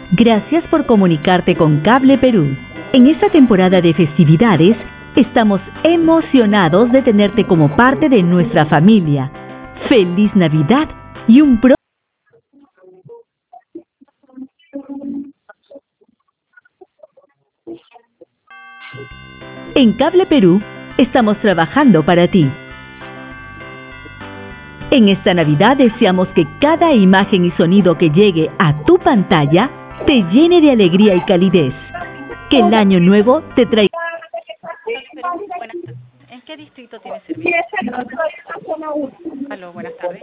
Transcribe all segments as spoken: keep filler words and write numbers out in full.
Gracias por comunicarte con Cable Perú. En esta temporada de festividades, estamos emocionados de tenerte como parte de nuestra familia. ¡Feliz Navidad y un pro! En Cable Perú, estamos trabajando para ti. En esta Navidad deseamos que cada imagen y sonido que llegue a tu pantalla te llene de alegría y calidez. Que el año nuevo te traiga... Buenas tardes. ¿En qué distrito tiene servicio? Aló, buenas tardes.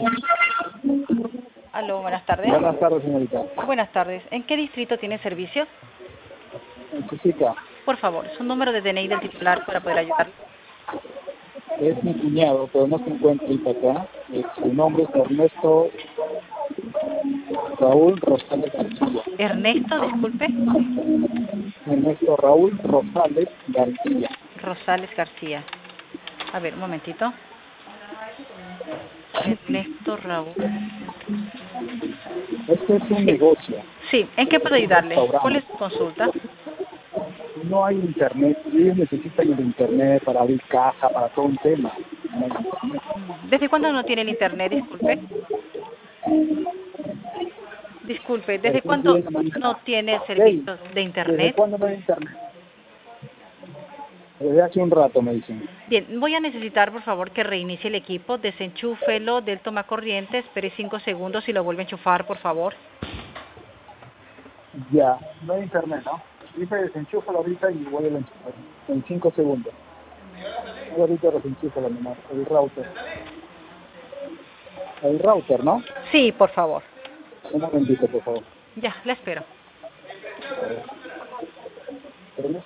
Aló, buenas tardes. Buenas tardes, señorita. Buenas tardes. ¿En qué distrito tiene servicio? Chica, Por favor, su número de D N I del titular para poder ayudarle. es mi cuñado, pero no se encuentra ahorita acá. Eh, Su nombre es Ernesto Raúl Rosales García. Ernesto, disculpe. Ernesto Raúl Rosales García. Rosales García. A ver, un momentito. Ernesto Raúl. Este es un negocio. Sí, ¿en qué puedo ayudarle? Restaurante. ¿Cuál es su consulta? No hay internet. Ellos necesitan el internet para abrir caja, para todo un tema. No hay internet. ¿Desde cuándo no tiene el internet? Disculpe. Disculpe, ¿desde cuándo no tiene servicios de ¿Desde internet? cuándo no hay internet? Desde hace un rato, me dicen. Bien, voy a necesitar, por favor, que reinicie el equipo, desenchúfelo del tomacorriente, espere cinco segundos y lo vuelve a enchufar, por favor. Ya, no hay internet, ¿no? Dice desenchúfalo ahorita y voy a enchufar en cinco segundos. Ahorita desenchúfalo nomás, el router. El router, ¿no? Sí, por favor. Un momentito, por favor. Ya, la espero. Permiso.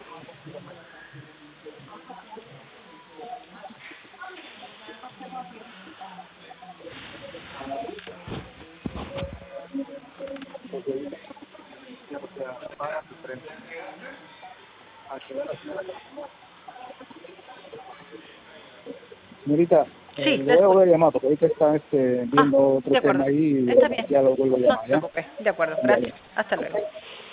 Señorita, Sí, eh, la le voy a volver a llamar porque ahorita está este, viendo Ah, otro de acuerdo. tema ahí y Está bien. ya lo vuelvo a No llamar, se ¿ya? preocupe. De acuerdo, Ya, gracias. ya. Hasta luego.